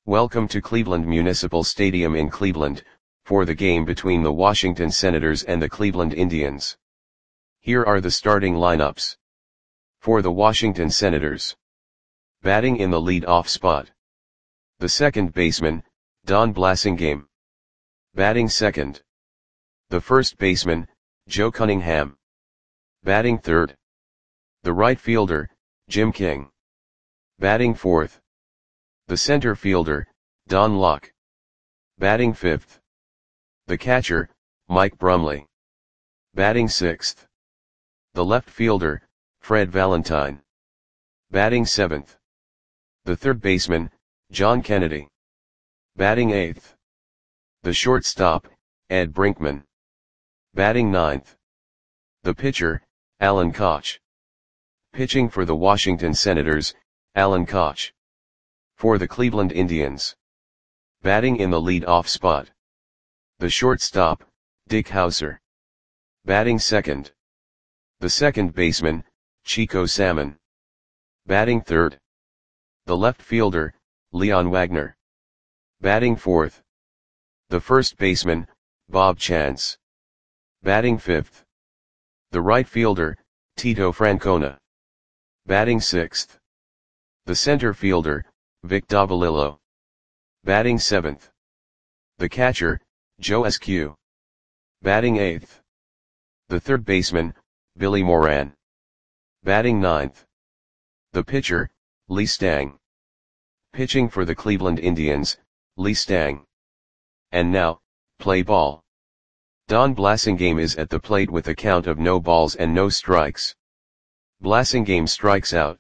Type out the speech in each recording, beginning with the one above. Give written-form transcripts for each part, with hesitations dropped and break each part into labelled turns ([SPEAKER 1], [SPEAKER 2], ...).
[SPEAKER 1] Welcome to Cleveland Municipal Stadium in Cleveland, for the game between the Washington Senators and the Cleveland Indians. Here are the starting lineups. For the Washington Senators. Batting in the lead-off spot. The second baseman, Don Blasingame. Batting second. The first baseman, Joe Cunningham. Batting third. The right fielder, Jim King. Batting fourth. The center fielder, Don Locke. Batting fifth. The catcher, Mike Brumley. Batting sixth. The left fielder, Fred Valentine. Batting seventh. The third baseman, John Kennedy. Batting eighth. The shortstop, Ed Brinkman. Batting ninth. The pitcher, Alan Koch. Pitching for the Washington Senators, Alan Koch. For the Cleveland Indians. Batting in the lead-off spot. The shortstop, Dick Howser. Batting second. The second baseman, Chico Salmon. Batting third. The left fielder, Leon Wagner. Batting fourth. The first baseman, Bob Chance. Batting fifth. The right fielder, Tito Francona. Batting sixth. The center fielder, Vic Davalillo. Batting seventh. The catcher, Joe Eskew. Batting eighth. The third baseman, Billy Moran. Batting ninth. The pitcher, Lee Stang. Pitching for the Cleveland Indians, Lee Stang. And now, play ball. Don Blasingame is at the plate with a count of no balls and no strikes. Blasingame strikes out.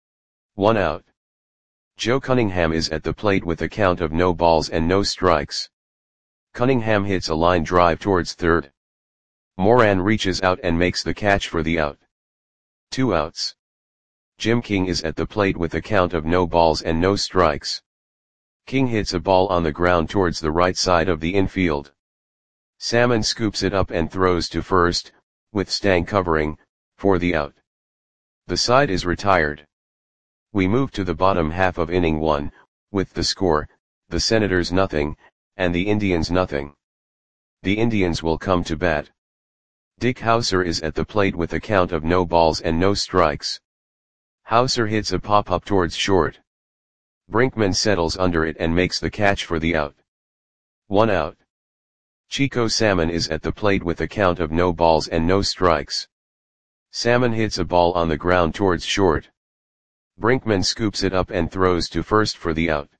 [SPEAKER 1] 1 out. Joe Cunningham is at the plate with a count of no balls and no strikes. Cunningham hits a line drive towards third. Moran reaches out and makes the catch for the out. 2 outs. Jim King is at the plate with a count of no balls and no strikes. King hits a ball on the ground towards the right side of the infield. Salmon scoops it up and throws to first, with Stang covering, for the out. The side is retired. We move to the bottom half of inning 1, with the score, the Senators nothing, and the Indians nothing. The Indians will come to bat. Dick Howser is at the plate with a count of no balls and no strikes. Howser hits a pop-up towards short. Brinkman settles under it and makes the catch for the out. 1 out. Chico Salmon is at the plate with a count of no balls and no strikes. Salmon hits a ball on the ground towards short. Brinkman scoops it up and throws to first for the out.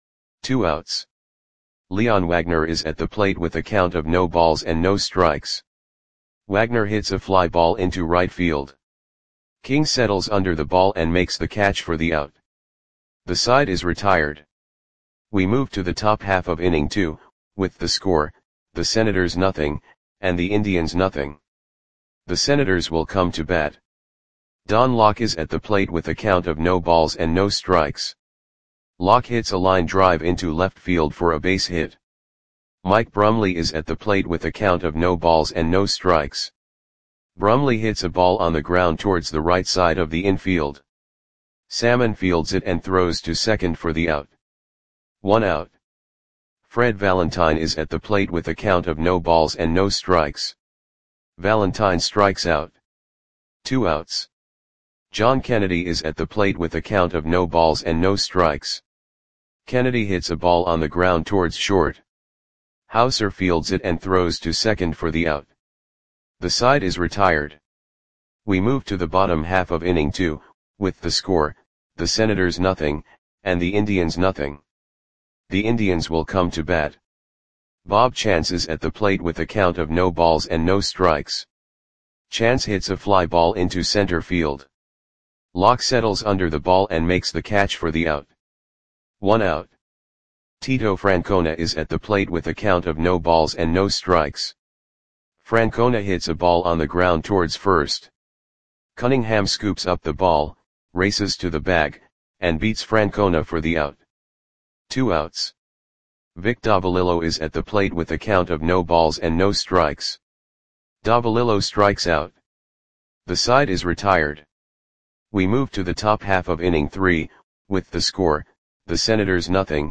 [SPEAKER 1] 2 outs. Leon Wagner is at the plate with a count of no balls and no strikes. Wagner hits a fly ball into right field. King settles under the ball and makes the catch for the out. The side is retired. We move to the top half of inning 2, with the score, the Senators nothing, and the Indians nothing. The Senators will come to bat. Don Locke is at the plate with a count of no balls and no strikes. Locke hits a line drive into left field for a base hit. Mike Brumley is at the plate with a count of no balls and no strikes. Brumley hits a ball on the ground towards the right side of the infield. Salmon fields it and throws to second for the out. 1 out. Fred Valentine is at the plate with a count of no balls and no strikes. Valentine strikes out. 2 outs. John Kennedy is at the plate with a count of no balls and no strikes. Kennedy hits a ball on the ground towards short. Howser fields it and throws to second for the out. The side is retired. We move to the bottom half of inning 2, with the score, the Senators nothing, and the Indians nothing. The Indians will come to bat. Bob Chance is at the plate with a count of no balls and no strikes. Chance hits a fly ball into center field. Locke settles under the ball and makes the catch for the out. 1 out. Tito Francona is at the plate with a count of no balls and no strikes. Francona hits a ball on the ground towards first. Cunningham scoops up the ball, races to the bag, and beats Francona for the out. 2 outs. Vic Davalillo is at the plate with a count of no balls and no strikes. Davalillo strikes out. The side is retired. We move to the top half of inning 3, with the score, the Senators nothing,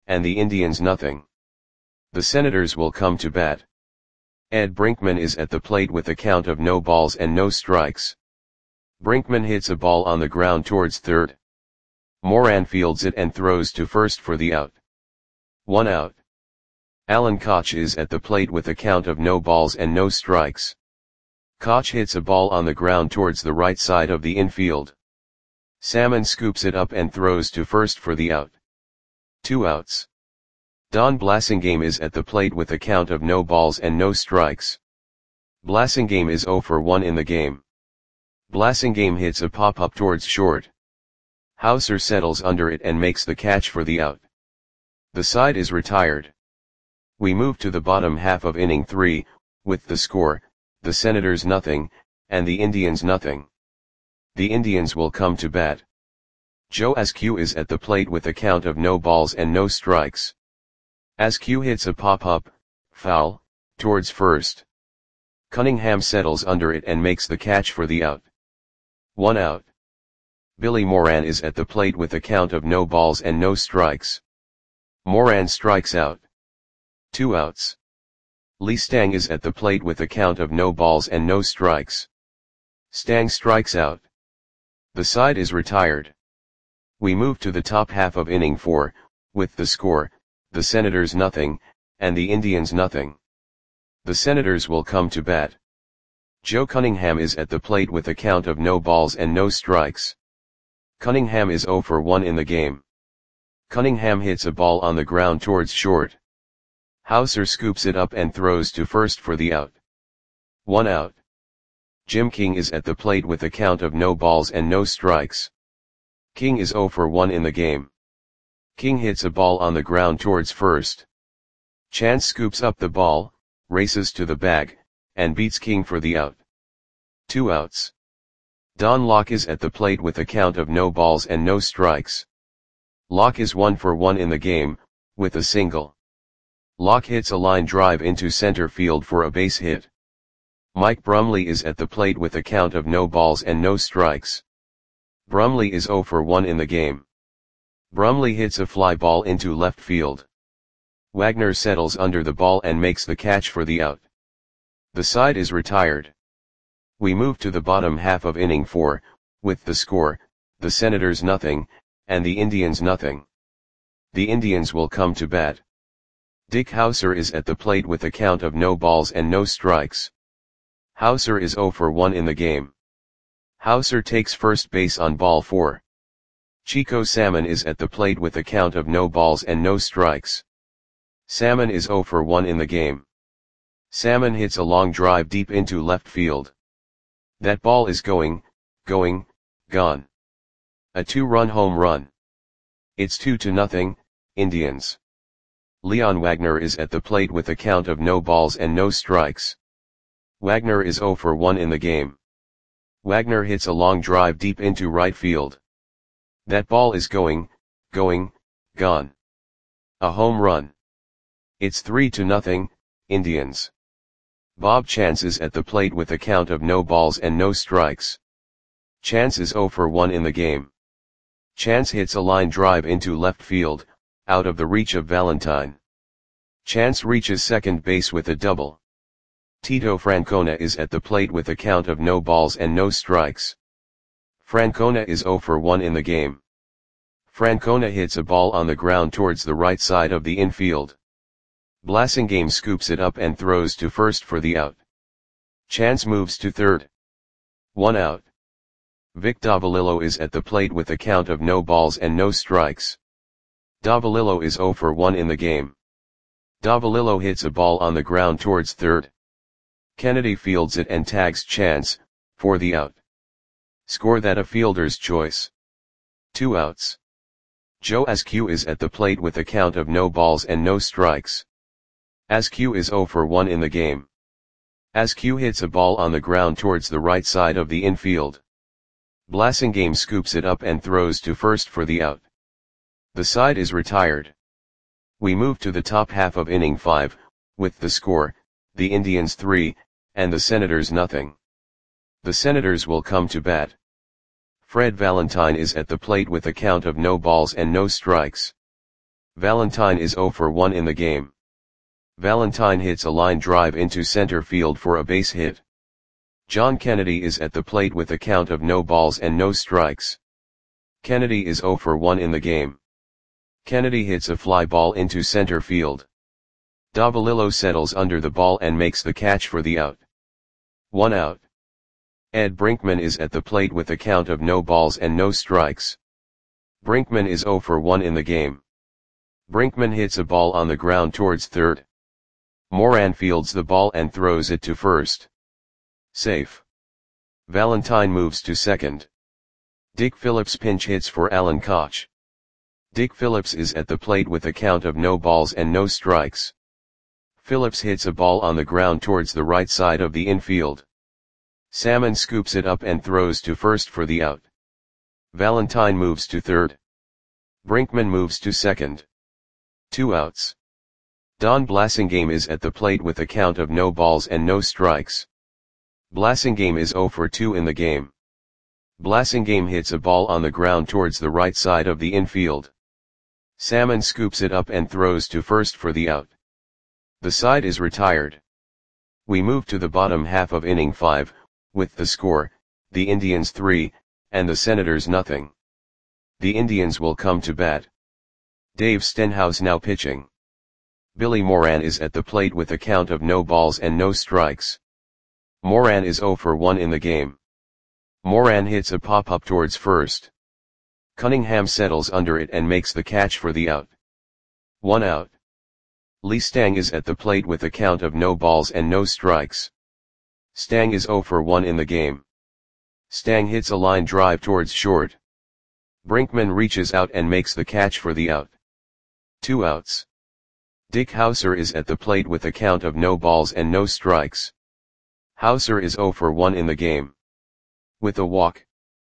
[SPEAKER 1] and the Indians nothing. The Senators will come to bat. Ed Brinkman is at the plate with a count of no balls and no strikes. Brinkman hits a ball on the ground towards third. Moran fields it and throws to first for the out. 1 out. Alan Koch is at the plate with a count of no balls and no strikes. Koch hits a ball on the ground towards the right side of the infield. Salmon scoops it up and throws to first for the out. 2 outs. Don Blasingame is at the plate with a count of no balls and no strikes. Blasingame is 0 for 1 in the game. Blasingame hits a pop-up towards short. Hauser settles under it and makes the catch for the out. The side is retired. We move to the bottom half of inning 3, with the score, the Senators nothing, and the Indians nothing. The Indians will come to bat. Joe Askew is at the plate with a count of no balls and no strikes. Askew hits a pop-up, foul, towards first. Cunningham settles under it and makes the catch for the out. 1 out. Billy Moran is at the plate with a count of no balls and no strikes. Moran strikes out. 2 outs. Lee Stang is at the plate with a count of no balls and no strikes. Stang strikes out. The side is retired. We move to the top half of inning 4, with the score, the Senators nothing, and the Indians nothing. The Senators will come to bat. Joe Cunningham is at the plate with a count of no balls and no strikes. Cunningham is 0 for 1 in the game. Cunningham hits a ball on the ground towards short. Hauser scoops it up and throws to first for the out. 1 out. Jim King is at the plate with a count of no balls and no strikes. King is 0 for 1 in the game. King hits a ball on the ground towards first. Chance scoops up the ball, races to the bag, and beats King for the out. 2 outs. Don Locke is at the plate with a count of no balls and no strikes. Locke is 1 for 1 in the game, with a single. Locke hits a line drive into center field for a base hit. Mike Brumley is at the plate with a count of no balls and no strikes. Brumley is 0 for 1 in the game. Brumley hits a fly ball into left field. Wagner settles under the ball and makes the catch for the out. The side is retired. We move to the bottom half of inning 4, with the score, the Senators nothing, and the Indians nothing. The Indians will come to bat. Dick Hauser is at the plate with a count of no balls and no strikes. Hauser is 0 for 1 in the game. Hauser takes first base on ball 4. Chico Salmon is at the plate with a count of no balls and no strikes. Salmon is 0 for 1 in the game. Salmon hits a long drive deep into left field. That ball is going, gone. A 2-run home run. It's 2-0, Indians. Leon Wagner is at the plate with a count of no balls and no strikes. Wagner is 0 for 1 in the game. Wagner hits a long drive deep into right field. That ball is going, gone. A home run. It's 3-0, Indians. Bob Chance is at the plate with a count of no balls and no strikes. Chance is 0 for 1 in the game. Chance hits a line drive into left field, out of the reach of Valentine. Chance reaches second base with a double. Tito Francona is at the plate with a count of no balls and no strikes. Francona is 0 for 1 in the game. Francona hits a ball on the ground towards the right side of the infield. Blasingame scoops it up and throws to first for the out. Chance moves to third. 1 out. Vic Davalillo is at the plate with a count of no balls and no strikes. Davalillo is 0 for 1 in the game. Davalillo hits a ball on the ground towards third. Kennedy fields it and tags Chance, for the out. Score that a fielder's choice. 2 outs. Joe Askew is at the plate with a count of no balls and no strikes. Askew is 0 for 1 in the game. Askew hits a ball on the ground towards the right side of the infield. Blasingame scoops it up and throws to first for the out. The side is retired. We move to the top half of inning 5, with the score, the Indians 3, and the Senators nothing. The Senators will come to bat. Fred Valentine is at the plate with a count of no balls and no strikes. Valentine is 0 for 1 in the game. Valentine hits a line drive into center field for a base hit. John Kennedy is at the plate with a count of no balls and no strikes. Kennedy is 0 for 1 in the game. Kennedy hits a fly ball into center field. Davalillo settles under the ball and makes the catch for the out. 1 out. Ed Brinkman is at the plate with a count of no balls and no strikes. Brinkman is 0 for 1 in the game. Brinkman hits a ball on the ground towards third. Moran fields the ball and throws it to first. Safe. Valentine moves to second. Dick Phillips pinch hits for Alan Koch. Dick Phillips is at the plate with a count of no balls and no strikes. Phillips hits a ball on the ground towards the right side of the infield. Salmon scoops it up and throws to first for the out. Valentine moves to third. Brinkman moves to second. 2 outs. Don Blasingame is at the plate with a count of no balls and no strikes. Blasingame is 0 for 2 in the game. Blasingame hits a ball on the ground towards the right side of the infield. Salmon scoops it up and throws to first for the out. The side is retired. We move to the bottom half of inning 5, with the score, the Indians 3, and the Senators nothing. The Indians will come to bat. Dave Stenhouse now pitching. Billy Moran is at the plate with a count of no balls and no strikes. Moran is 0 for 1 in the game. Moran hits a pop-up towards first. Cunningham settles under it and makes the catch for the out. 1 out. Lee Stang is at the plate with a count of no balls and no strikes. Stang is 0 for 1 in the game. Stang hits a line drive towards short. Brinkman reaches out and makes the catch for the out. 2 outs. Dick Hauser is at the plate with a count of no balls and no strikes. Hauser is 0 for 1 in the game. With a walk.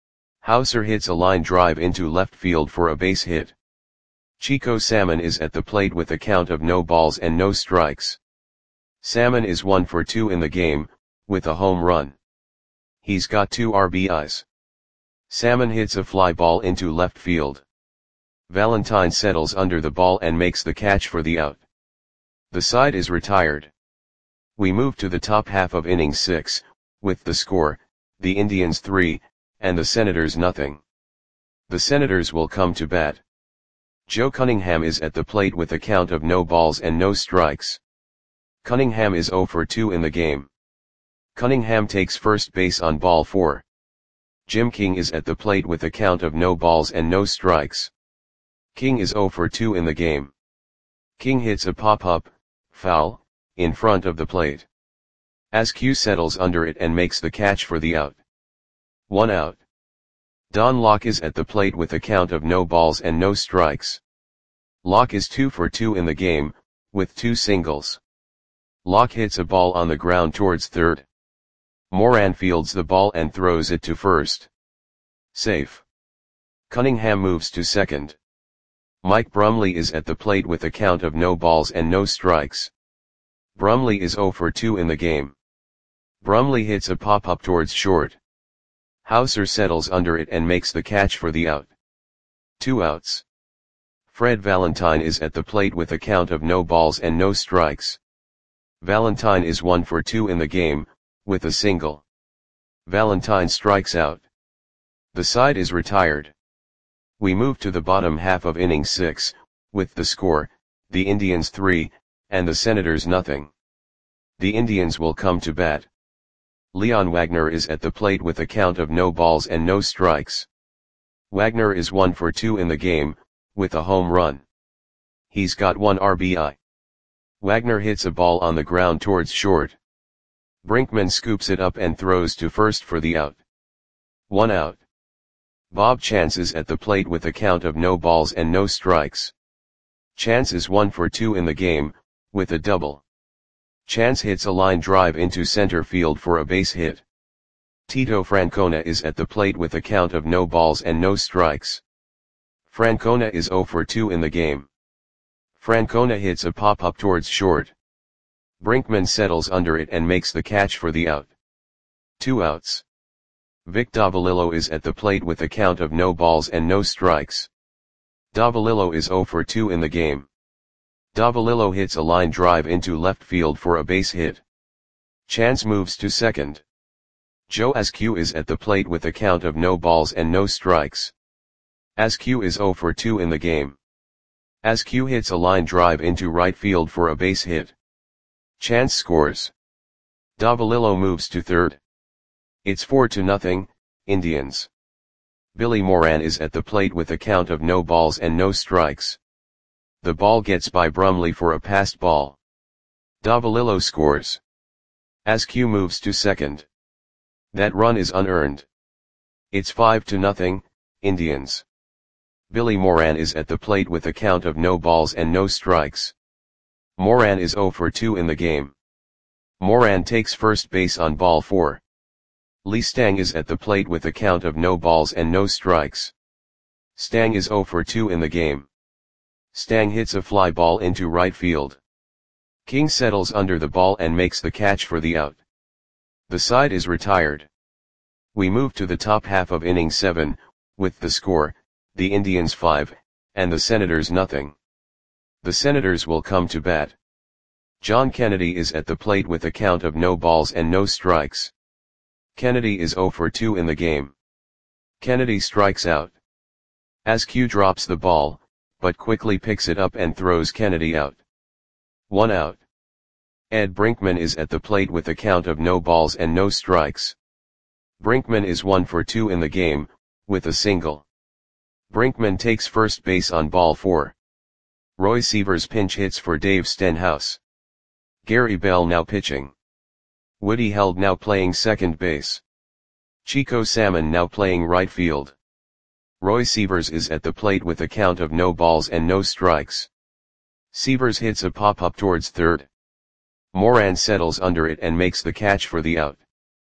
[SPEAKER 1] Hauser hits a line drive into left field for a base hit. Chico Salmon is at the plate with a count of no balls and no strikes. Salmon is 1 for 2 in the game, with a home run. He's got 2 RBIs. Salmon hits a fly ball into left field. Valentine settles under the ball and makes the catch for the out. The side is retired. We move to the top half of inning 6, with the score, the Indians 3, and the Senators nothing. The Senators will come to bat. Joe Cunningham is at the plate with a count of no balls and no strikes. Cunningham is 0 for 2 in the game. Cunningham takes first base on ball 4. Jim King is at the plate with a count of no balls and no strikes. King is 0 for 2 in the game. King hits a pop-up, foul, in front of the plate. Askew settles under it and makes the catch for the out. 1 out. Don Locke is at the plate with a count of no balls and no strikes. Locke is 2 for 2 in the game, with 2 singles. Locke hits a ball on the ground towards third. Moran fields the ball and throws it to first. Safe. Cunningham moves to second. Mike Brumley is at the plate with a count of no balls and no strikes. Brumley is 0 for 2 in the game. Brumley hits a pop-up towards short. Hauser settles under it and makes the catch for the out. 2 outs. Fred Valentine is at the plate with a count of no balls and no strikes. Valentine is 1 for 2 in the game, with a single. Valentine strikes out. The side is retired. We move to the bottom half of inning 6, with the score, the Indians 3, and the Senators nothing. The Indians will come to bat. Leon Wagner is at the plate with a count of no balls and no strikes. Wagner is 1 for 2 in the game, with a home run. He's got 1 RBI. Wagner hits a ball on the ground towards short. Brinkman scoops it up and throws to first for the out. 1 out. Bob Chance is at the plate with a count of no balls and no strikes. Chance is 1 for 2 in the game, with a double. Chance hits a line drive into center field for a base hit. Tito Francona is at the plate with a count of no balls and no strikes. Francona is 0 for 2 in the game. Francona hits a pop-up towards short. Brinkman settles under it and makes the catch for the out. 2 outs. Vic Davalillo is at the plate with a count of no balls and no strikes. Davalillo is 0 for 2 in the game. Davalillo hits a line drive into left field for a base hit. Chance moves to second. Joe Askew is at the plate with a count of no balls and no strikes. Askew is 0 for 2 in the game. Askew hits a line drive into right field for a base hit. Chance scores. Davalillo moves to third. It's 4-0, Indians. Billy Moran is at the plate with a count of no balls and no strikes. The ball gets by Brumley for a passed ball. Davalillo scores. Askew moves to second. That run is unearned. It's 5-0, Indians. Billy Moran is at the plate with a count of no balls and no strikes. Moran is 0 for 2 in the game. Moran takes first base on ball 4. Lee Stang is at the plate with a count of no balls and no strikes. Stang is 0 for 2 in the game. Stang hits a fly ball into right field. King settles under the ball and makes the catch for the out. The side is retired. We move to the top half of inning 7, with the score, the Indians 5, and the Senators nothing. The Senators will come to bat. John Kennedy is at the plate with a count of no balls and no strikes. Kennedy is 0 for 2 in the game. Kennedy strikes out. Askew drops the ball, but quickly picks it up and throws Kennedy out. 1 out. Ed Brinkman is at the plate with a count of no balls and no strikes. Brinkman is 1 for 2 in the game, with a single. Brinkman takes first base on ball 4. Roy Sievers pinch hits for Dave Stenhouse. Gary Bell now pitching. Woody Held now playing second base. Chico Salmon now playing right field. Roy Sievers is at the plate with a count of no balls and no strikes. Sievers hits a pop-up towards third. Moran settles under it and makes the catch for the out.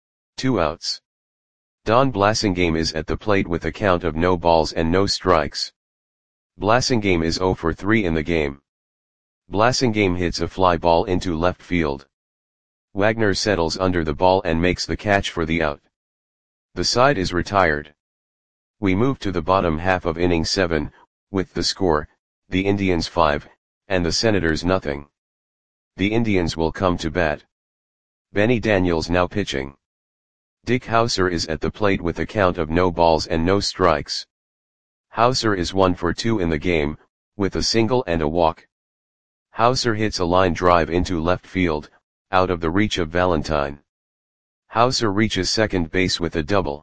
[SPEAKER 1] 2 outs. Don Blasingame is at the plate with a count of no balls and no strikes. Blasingame is 0 for 3 in the game. Blasingame hits a fly ball into left field. Wagner settles under the ball and makes the catch for the out. The side is retired. We move to the bottom half of inning 7, with the score, the Indians 5, and the Senators nothing. The Indians will come to bat. Benny Daniels now pitching. Dick Hauser is at the plate with a count of no balls and no strikes. Hauser is 1 for 2 in the game, with a single and a walk. Hauser hits a line drive into left field, out of the reach of Valentine. Hauser reaches second base with a double.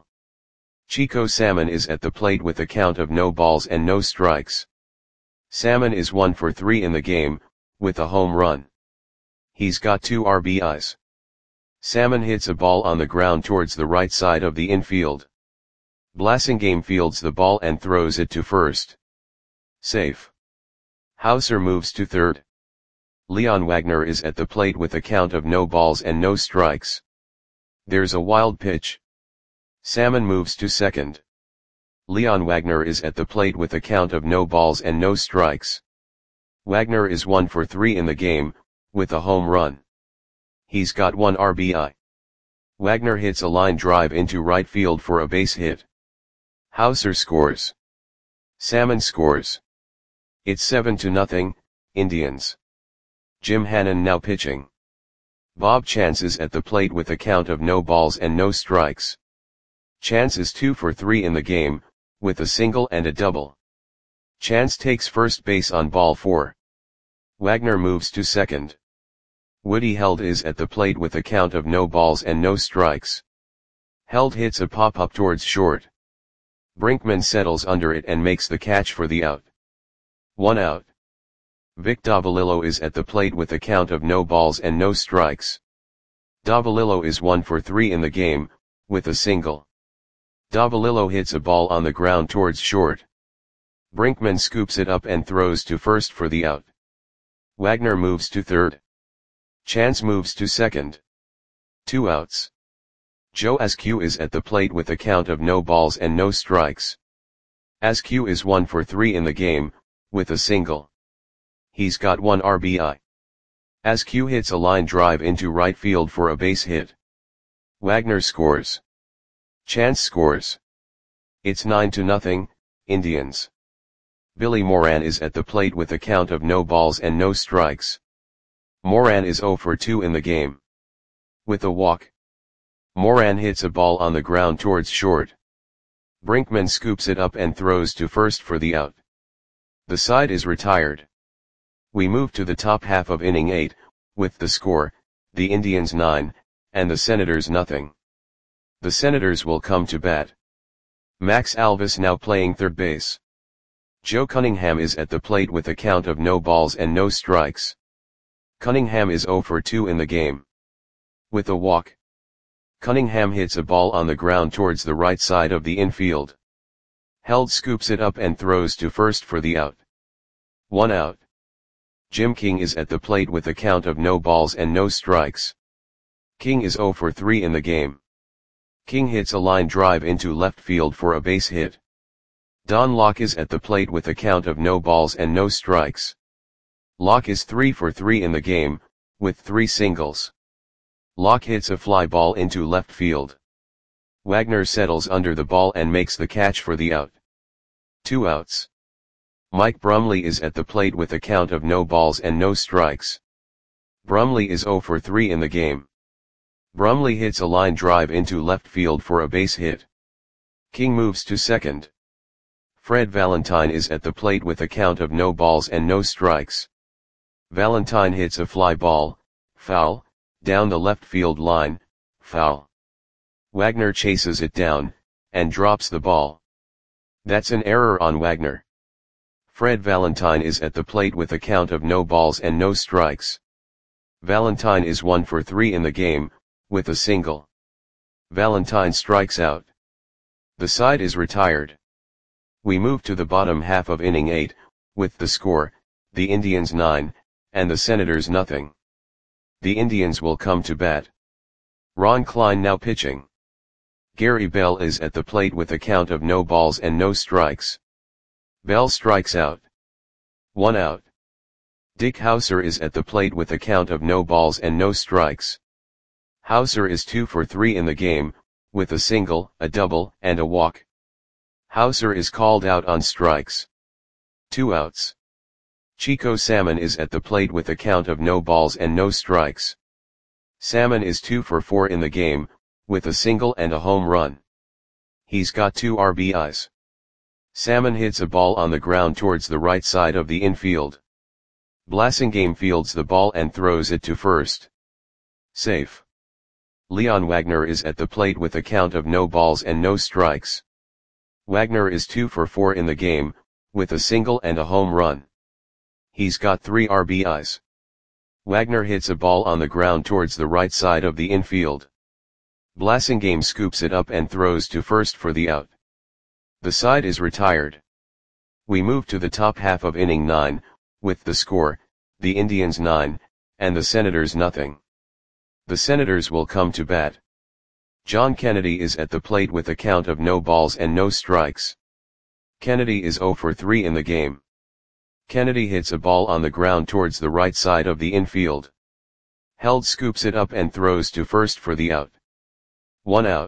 [SPEAKER 1] Chico Salmon is at the plate with a count of no balls and no strikes. Salmon is 1 for 3 in the game, with a home run. He's got 2 RBIs. Salmon hits a ball on the ground towards the right side of the infield. Blasingame fields the ball and throws it to first. Safe. Hauser moves to third. Leon Wagner is at the plate with a count of no balls and no strikes. There's a wild pitch. Salmon moves to second. Leon Wagner is at the plate with a count of no balls and no strikes. Wagner is 1 for 3 in the game, with a home run. He's got 1 RBI. Wagner hits a line drive into right field for a base hit. Hauser scores. Salmon scores. It's 7-0, Indians. Jim Hannon now pitching. Bob Chance is at the plate with a count of no balls and no strikes. Chance is 2 for 3 in the game, with a single and a double. Chance takes first base on ball 4. Wagner moves to second. Woody Held is at the plate with a count of no balls and no strikes. Held hits a pop-up towards short. Brinkman settles under it and makes the catch for the out. 1 out. Vic Davalillo is at the plate with a count of no balls and no strikes. Davalillo is 1 for 3 in the game, with a single. Davalillo hits a ball on the ground towards short. Brinkman scoops it up and throws to first for the out. Wagner moves to third. Chance moves to second. 2 outs. Joe Askew is at the plate with a count of no balls and no strikes. Askew is 1 for 3 in the game, with a single. He's got 1 RBI. Askew hits a line drive into right field for a base hit. Wagner scores. Chance scores. It's 9-0, Indians. Billy Moran is at the plate with a count of no balls and no strikes. Moran is 0 for 2 in the game. With a walk, Moran hits a ball on the ground towards short. Brinkman scoops it up and throws to first for the out. The side is retired. We move to the top half of inning 8, with the score, the Indians 9, and the Senators nothing. The Senators will come to bat. Max Alvis now playing third base. Joe Cunningham is at the plate with a count of no balls and no strikes. Cunningham is 0 for 2 in the game. With a walk, Cunningham hits a ball on the ground towards the right side of the infield. Held scoops it up and throws to first for the out. 1 out. Jim King is at the plate with a count of no balls and no strikes. King is 0 for 3 in the game. King hits a line drive into left field for a base hit. Don Locke is at the plate with a count of no balls and no strikes. Locke is 3 for 3 in the game, with 3 singles. Locke hits a fly ball into left field. Wagner settles under the ball and makes the catch for the out. 2 outs. Mike Brumley is at the plate with a count of no balls and no strikes. Brumley is 0 for 3 in the game. Brumley hits a line drive into left field for a base hit. King moves to second. Fred Valentine is at the plate with a count of no balls and no strikes. Valentine hits a fly ball, foul, down the left field line, foul. Wagner chases it down, and drops the ball. That's an error on Wagner. Fred Valentine is at the plate with a count of no balls and no strikes. Valentine is 1 for 3 in the game, with a single. Valentine strikes out. The side is retired. We move to the bottom half of inning 8, with the score, the Indians 9, and the Senators nothing. The Indians will come to bat. Ron Klein now pitching. Gary Bell is at the plate with a count of no balls and no strikes. Bell strikes out. 1 out. Dick Hauser is at the plate with a count of no balls and no strikes. Hauser is 2 for 3 in the game, with a single, a double, and a walk. Hauser is called out on strikes. 2 outs. Chico Salmon is at the plate with a count of no balls and no strikes. Salmon is 2 for 4 in the game, with a single and a home run. He's got 2 RBIs. Salmon hits a ball on the ground towards the right side of the infield. Blasingame fields the ball and throws it to first. Safe. Leon Wagner is at the plate with a count of no balls and no strikes. Wagner is 2 for 4 in the game, with a single and a home run. He's got 3 RBIs. Wagner hits a ball on the ground towards the right side of the infield. Blasingame scoops it up and throws to first for the out. The side is retired. We move to the top half of inning 9, with the score, the Indians 9, and the Senators nothing. The Senators will come to bat. John Kennedy is at the plate with a count of no balls and no strikes. Kennedy is 0 for 3 in the game. Kennedy hits a ball on the ground towards the right side of the infield. Held scoops it up and throws to first for the out. 1 out.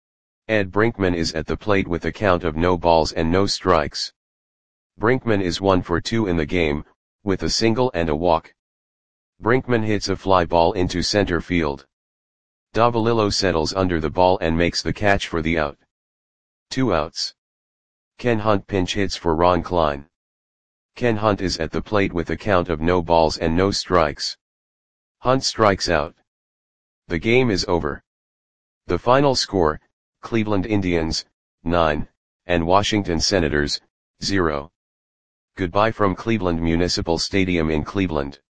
[SPEAKER 1] Ed Brinkman is at the plate with a count of no balls and no strikes. Brinkman is 1 for 2 in the game, with a single and a walk. Brinkman hits a fly ball into center field. Davalillo settles under the ball and makes the catch for the out. 2 outs. Ken Hunt pinch hits for Ron Klein. Ken Hunt is at the plate with a count of no balls and no strikes. Hunt strikes out. The game is over. The final score, Cleveland Indians, 9, and Washington Senators, 0. Goodbye from Cleveland Municipal Stadium in Cleveland.